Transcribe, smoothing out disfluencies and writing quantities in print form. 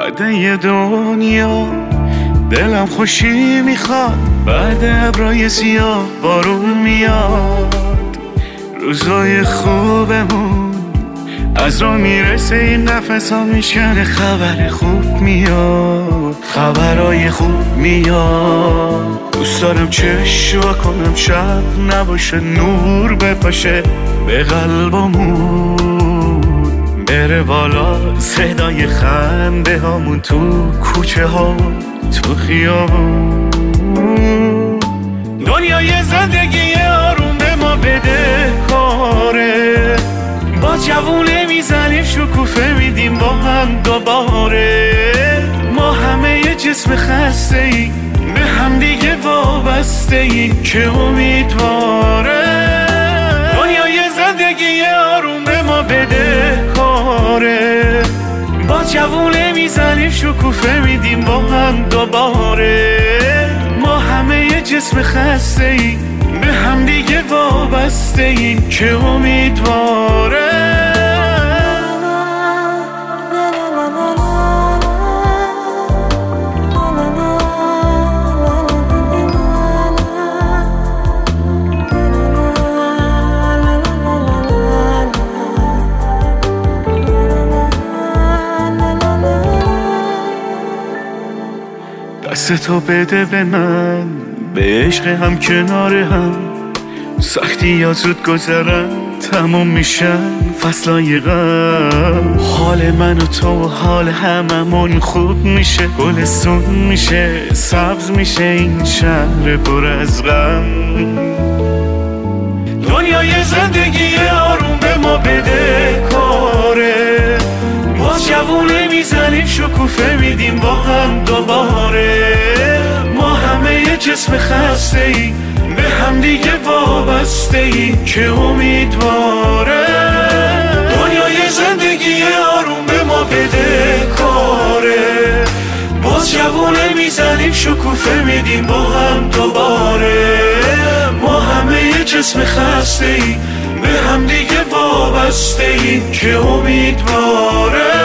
یه دنیا دلم خوشی میخواد، بعد ابرای سیاه بارون میاد. روزای خوبمون از را میرسه، این نفس ها میشکنه، خبر خوب میاد، خبرای خوب میاد. دوست دارم چشم وا کنم، شب نباشه، نور بپاشه به قلبمون، بره بالا صدای خنده هامون تو کوچه ها تو خیابون. دنیای زندگی آروم به ما بده کاره، با جوونه میزنیم شکوفه میدیم با هم دوباره. ما همه یه جسم خسته ای، به هم دیگه وابسته ای که امیدواره. دنیای زندگی آروم به ما بده کاره، با جوونه میزنیم شکوفه میدیم با هم دوباره. ما همه یه جسم خسته ای، به هم دیگه وابسته ای که امیدواره. دستتو بده به من، به عشق هم کنار هم، سختی یا زود گذرن تموم میشن فصلای غم. حال من و تو و حال هممون خوب میشه، گلستون میشه، سبز میشه این شهر پر از غم. دنیای زندگی آروم به ما بده کاره، با جوونه میزنیم شکوفه میدیم با هم دوباره. ما همه یه جسم خسته ای، به هم دیگه وابسته ای که امیدواره. دنیای زندگی آروم به ما بده کاره، باز جوونه میزنیم شکوفه میدیم با هم دوباره. ما همه یه جسم خسته ای، به هم دیگه وابسته ای که امیدواره.